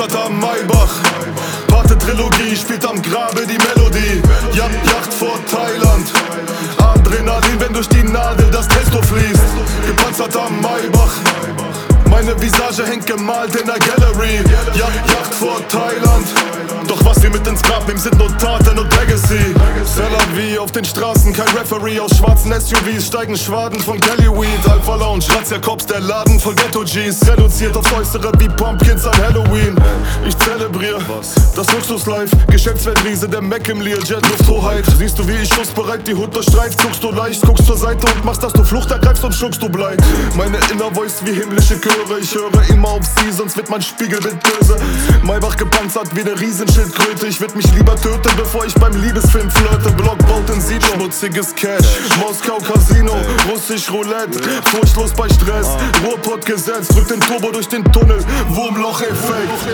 Gepanzert am Maybach, Pate-Trilogie spielt am Grabe die Melodie. Yacht vor Thailand, Adrenalin, wenn durch die Nadel das Testo fließt. Gepanzert am Maybach, meine Visage hängt gemalt in der Gallery. Yacht vor Thailand, doch was wir mit ins Grab nehmen, sind nur Taten und Legacy. Tel-Aviv auf den Straßen, kein Referee. Aus schwarzen SUVs steigen Schwaden von Cali Weed. Alpha Lounge, Razzia Cops, der Laden voll Ghetto-Gs. Reduziert auf Äußere wie Pumpkins an Halloween. Ich zelebriere das Luxus-Life, Geschäftsweltriese, der Mac im Learjet, Lufthoheit. Siehst du, wie ich schussbereit die Hut durchstreift, zuckst du leicht, guckst zur Seite und machst, dass du Flucht ergreifst und schluckst du Blei. Meine Inner Voice wie himmlische Chöre, ich höre immer auf sie, sonst wird mein Spiegelbild böse. Maybach gepanzert wie eine Riesenschildkröte, ich würd mich lieber töten, bevor ich beim Liebesfilm flirte. Block baut in Siedlung, schmutziges Cash, Moskau Casino, russisch Roulette, furchtlos bei Stress, Ruhrpott-Gesetz, drückt den Turbo durch den Tunnel, Wurmloch-Effekt.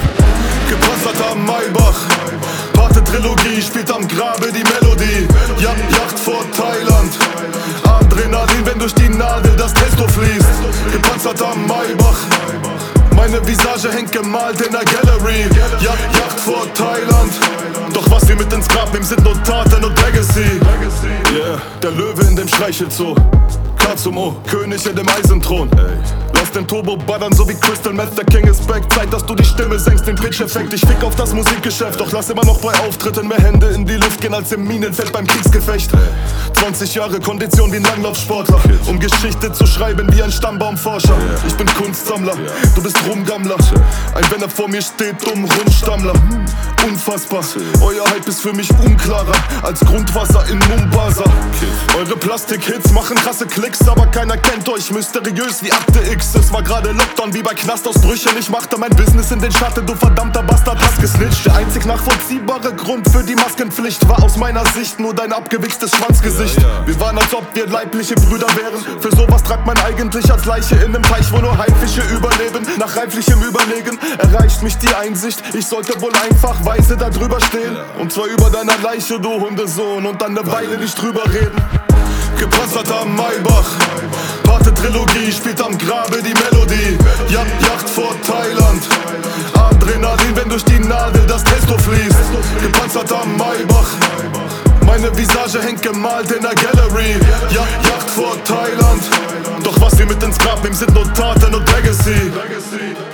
Gepanzert am Maybach, Pate-Trilogie spielt am Grabe die Melodie. Yacht vor Thailand, Adrenalin, wenn durch die Nadel das Testo fließt. Gepanzert am Maybach, meine Visage hängt gemalt in der Gallery. Yacht vor Thailand, doch was wir mit ins Grab nehmen, sind nur Taten und Legacy. Yeah, der Löwe in dem Streichelzoo, K zum O, König in dem Eisenthron. Lass den Turbo buddern, so wie Crystal Meth, der King ist back. Zeit, dass du die Stimme senkst, den Pitch-Effekt. Ich fick auf das Musikgeschäft, doch lass immer noch bei Auftritten mehr Hände in die Luft gehen als im Minenfeld beim Kriegsgefecht. 20 Jahre Kondition wie ein Langlaufsportler, um Geschichte zu schreiben wie ein Stammbaumforscher. Ich bin Kunstsammler, du bist Rumgammler, ein wenn er vor mir steht, dumm Rumstammler. Unfassbar, euer Hype ist für mich unklarer als Grundwasser in Mombasa. Eure Plastik-Hits machen krasse Klicks, aber keiner kennt euch, mysteriös wie Akte X. Es war gerade Lockdown wie bei Knastausbrüchen. Ich machte mein Business in den Schatten, du verdammter Bastard hast gesnitcht. Der einzig nachvollziehbare Grund für die Maskenpflicht war aus meiner Sicht nur dein abgewichstes Schwanzgesicht. Wir waren, als ob wir leibliche Brüder wären. Für sowas tragt man eigentlich als Leiche in nem Teich, wo nur Haifische überleben. Nach reiflichem Überlegen erreicht mich die Einsicht, ich sollte wohl einfach weise da drüber stehen. Und zwar über deiner Leiche, du Hundesohn, und dann eine Weile nicht drüber reden. Gepanzert am Maybach, Pate-Trilogie spielt am Grabe die Melodie. Yacht vor Thailand, Adrenalin, wenn durch die Nadel das Testo fließt. Gepanzert am Maybach, meine Visage hängt gemalt in der Gallery. Yacht vor Thailand, doch was wir mit ins Grab nehmen, sind nur Taten und Legacy.